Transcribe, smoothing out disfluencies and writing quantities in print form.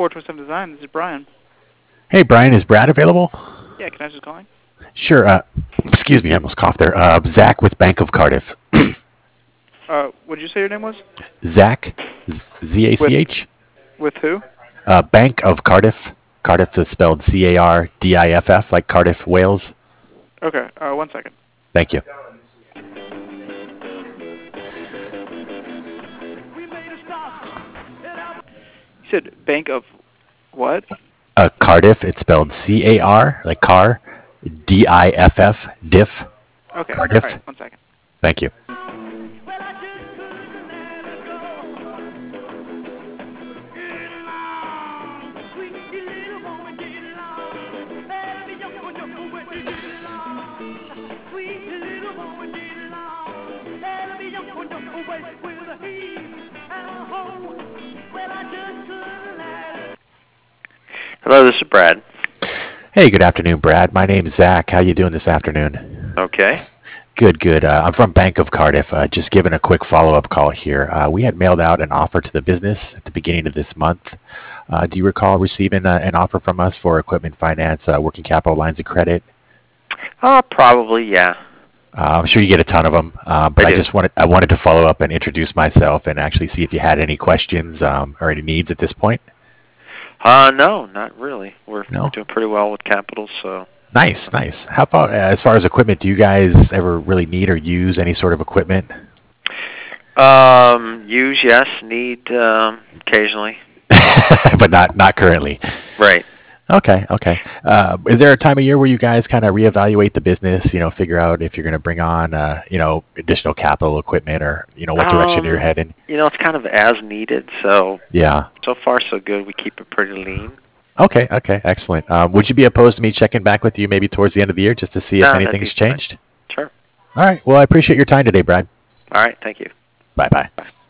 427 Design. This is Brian. Hey, Brian, is Brad available? Yeah, can I just call him? Sure. Excuse me, I almost coughed there. Zach with Bank of Cardiff. What did you say your name was? Zach, With Z-A-C-H. with who? Bank of Cardiff. Cardiff is spelled C-A-R-D-I-F-F, like Cardiff, Wales. Okay, 1 second. Thank you. You said Bank of what? Cardiff, it's spelled C-A-R, like car, D-I-F-F, diff, Okay, Cardiff. alright, 1 second. Thank you. Hello, this is Brad. Hey, good afternoon, Brad. My name's Zach. How you doing this afternoon? Okay. Good, good. I'm from Bank of Cardiff. Just giving a quick follow-up call here. We had mailed out an offer to the business at the beginning of this month. Do you recall receiving an offer from us for equipment finance, working capital lines of credit? Probably, yeah. I'm sure you get a ton of them, but I wanted to follow up and introduce myself and actually see if you had any questions or any needs at this point. No, not really. We're No? doing pretty well with capital, so. Nice, nice. How about as far as equipment? Do you guys ever really need or use any sort of equipment? Use, yes. Need, occasionally. But not currently. Right. Okay, okay. Is there a time of year where you guys kind of reevaluate the business, figure out if you're going to bring on, additional capital equipment or, what direction you're heading? It's kind of as needed, so. Yeah. So far, so good. We keep it pretty lean. Okay, excellent. Would you be opposed to me checking back with you maybe towards the end of the year just to see if anything's changed? Sure. All right. Well, I appreciate your time today, Brad. All right. Thank you. Bye-bye. Bye.